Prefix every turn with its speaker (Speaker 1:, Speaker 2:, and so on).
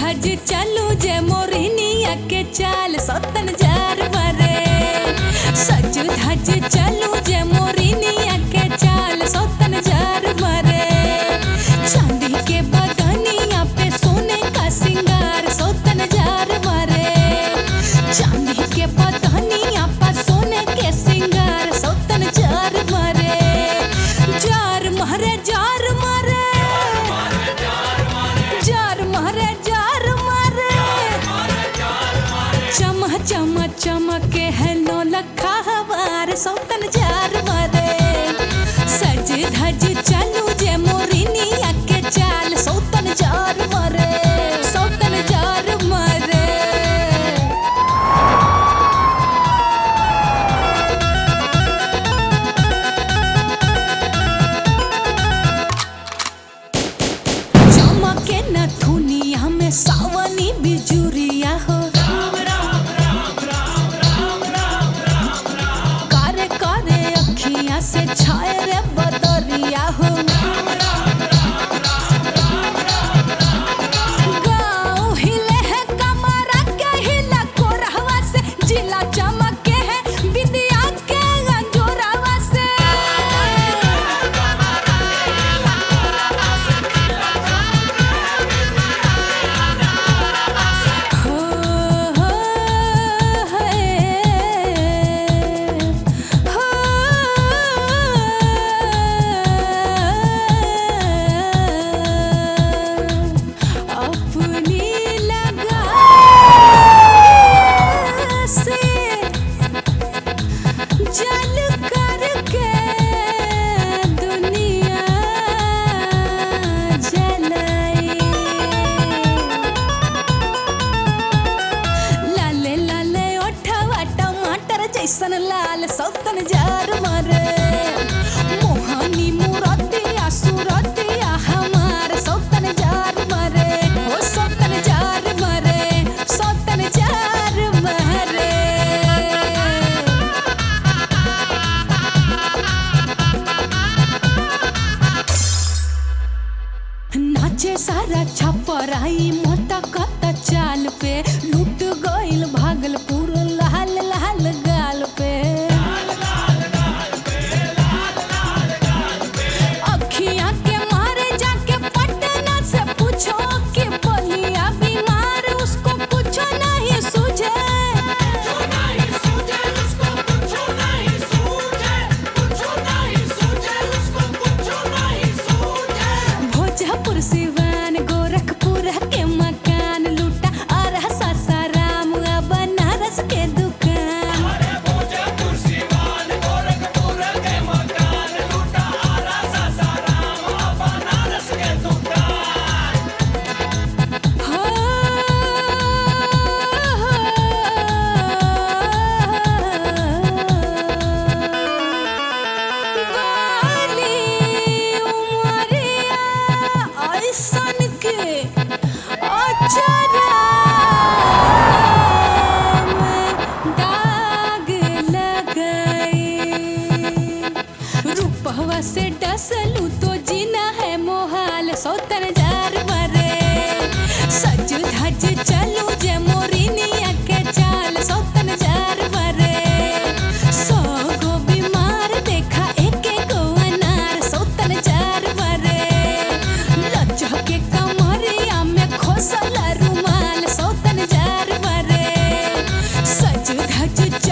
Speaker 1: धज चलू जे मोरनिया के चाल सौतन जार मरे। सज धज चलू जे मोरनिया के चाल सौतन जार मरे। चांदी के बदनिया पे सोने का सिंगार सौतन जार मरे। चांदी के बदनिया पे सोने के सिंगार सौतन जार मरे। जार मारे जार मारे जार मारे जार मारे। चमक चमक चमके है नो लखा हवार सौतन जार मारे। सज धज चलू जे मोरनिया के चाल सौतन जार मारे। सौतन जार मारे। चमके न दुनिया में सावनी बिजुरिया हो। कारे कारे अखियां से छाए रे बदरिया हो। गाँव हिले है कमरा के हिला कोरहवा से। जिला चमके है बिंदिया के अंजोरवा से। हो हो अपनी लगा से जल करके दुनिया जलाई। लाले लाले ओठवा टमाटर जैसन लाल सौतन जार मारे। मोहनी मूरतिया सूरतिया हमार सौतन जार मारे। ओ सौतन जार मारे। सौतन जार मारे। नाचे सारा छपराई मोटा कत चाल पे। लूट गइल भागलपुर लाल लाल गाल पे। अखियां के मारे जाके पटना से पूछो कि बलिया बीमार उसको कुछ नहीं सूझे। भोजपुर सिवान गोरखपुर के मकान लूटा और सासाराम बनारस के दुकान। हो बाली उमरिया ऐसन के अचरा में दाग लगाई। रूपवा से डसलू तो जीना है मोहाल सौतन जार मरे। सज धज चलू जे मोरनिया के चाल सौतन जार मरे। 100 गो बीमार देखा एक गो अनार सौतन जार मरे। लचके कमरिया में खोसल रुमाल सौतन जार मरे। सज धज